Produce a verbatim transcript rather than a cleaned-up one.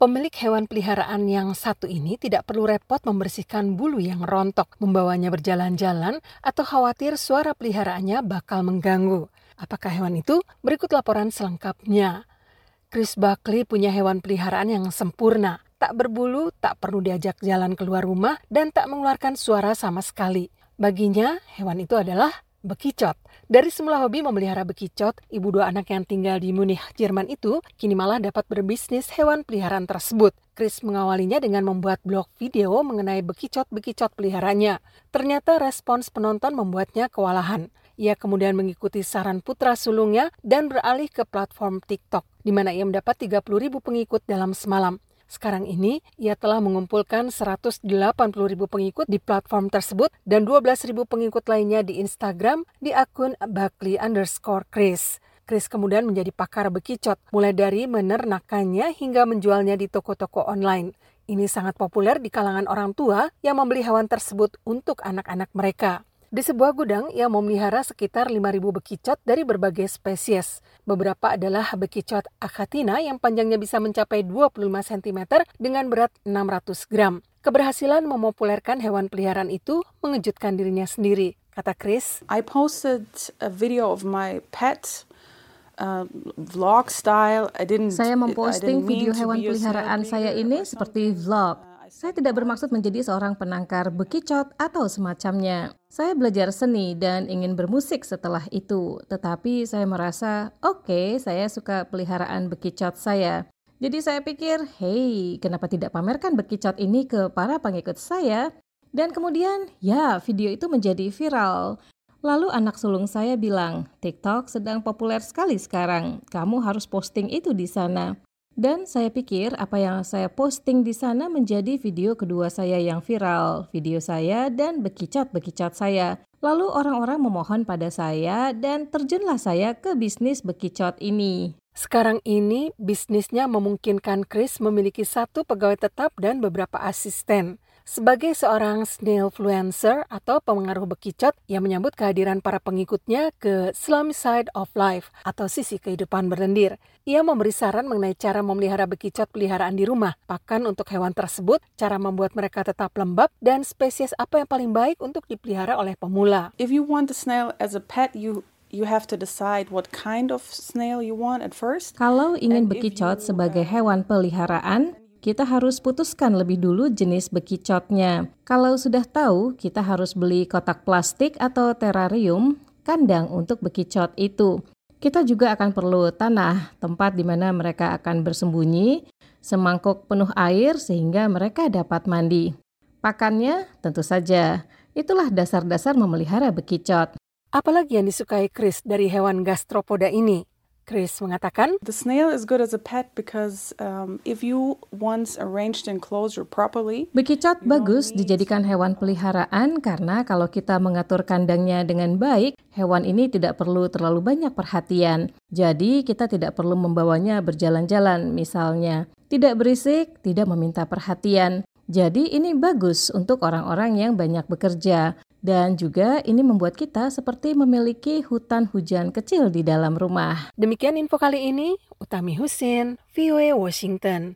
Pemilik hewan peliharaan yang satu ini tidak perlu repot membersihkan bulu yang rontok, membawanya berjalan-jalan, atau khawatir suara peliharaannya bakal mengganggu. Apakah hewan itu? Berikut laporan selengkapnya. Chris Buckley punya hewan peliharaan yang sempurna, tak berbulu, tak perlu diajak jalan keluar rumah, dan tak mengeluarkan suara sama sekali. Baginya, hewan itu adalah bekicot. Dari semula hobi memelihara bekicot, ibu dua anak yang tinggal di Munich, Jerman itu kini malah dapat berbisnis hewan peliharaan tersebut. Chris mengawalinya dengan membuat blog video mengenai bekicot-bekicot peliharaannya. Ternyata respons penonton membuatnya kewalahan. Ia kemudian mengikuti saran putra sulungnya dan beralih ke platform TikTok, di mana ia mendapat tiga puluh ribu pengikut dalam semalam. Sekarang ini, ia telah mengumpulkan seratus delapan puluh ribu pengikut di platform tersebut dan dua belas ribu pengikut lainnya di Instagram di akun Buckley underscore Chris. Chris kemudian menjadi pakar bekicot, mulai dari menernakannya hingga menjualnya di toko-toko online. Ini sangat populer di kalangan orang tua yang membeli hewan tersebut untuk anak-anak mereka. Di sebuah gudang, ia memelihara sekitar lima ribu bekicot dari berbagai spesies. Beberapa adalah bekicot Achatina yang panjangnya bisa mencapai dua puluh lima sentimeter dengan berat enam ratus gram. Keberhasilan memopulerkan hewan peliharaan itu mengejutkan dirinya sendiri, kata Chris. I posted a video of my pet uh, vlog style. I didn't Saya memposting I didn't video mean to hewan be a peliharaan snail saya breeder ini or seperti something. vlog. Uh, I Saya said tidak I bermaksud menjadi seorang penangkar bekicot atau semacamnya. Saya belajar seni dan ingin bermusik setelah itu. Tetapi saya merasa, oke, okay, saya suka peliharaan bekicot saya. Jadi saya pikir, hey, kenapa tidak pamerkan bekicot ini ke para pengikut saya? Dan kemudian, ya, video itu menjadi viral. Lalu anak sulung saya bilang, TikTok sedang populer sekali sekarang. Kamu harus posting itu di sana. Dan saya pikir apa yang saya posting di sana menjadi video kedua saya yang viral, video saya dan bekicot-bekicot saya. Lalu orang-orang memohon pada saya dan terjunlah saya ke bisnis bekicot ini. Sekarang ini bisnisnya memungkinkan Chris memiliki satu pegawai tetap dan beberapa asisten. Sebagai seorang snailfluencer atau pemengaruh bekicot yang menyambut kehadiran para pengikutnya ke slum side of life atau sisi kehidupan berlendir. Ia memberi saran mengenai cara memelihara bekicot peliharaan di rumah, pakan untuk hewan tersebut, cara membuat mereka tetap lembab, dan spesies apa yang paling baik untuk dipelihara oleh pemula. If you want a snail as a pet, you you have to decide what kind of snail you want at first. Kalau ingin And if bekicot you, sebagai uh, hewan peliharaan, kita harus putuskan lebih dulu jenis bekicotnya. Kalau sudah tahu, kita harus beli kotak plastik atau terarium, kandang untuk bekicot itu. Kita juga akan perlu tanah, tempat di mana mereka akan bersembunyi, semangkuk penuh air sehingga mereka dapat mandi. Pakannya tentu saja. Itulah dasar-dasar memelihara bekicot. Apalagi yang disukai Chris dari hewan gastropoda ini? Chris mengatakan, The snail is good as a pet because um, if you once arranged enclosure properly, Bekicot you don't bagus need- dijadikan hewan peliharaan karena kalau kita mengatur kandangnya dengan baik, hewan ini tidak perlu terlalu banyak perhatian. Jadi kita tidak perlu membawanya berjalan-jalan misalnya. Tidak berisik, tidak meminta perhatian. Jadi ini bagus untuk orang-orang yang banyak bekerja. Dan juga ini membuat kita seperti memiliki hutan hujan kecil di dalam rumah. demikian info kali ini, Utami Husin, V O A Washington.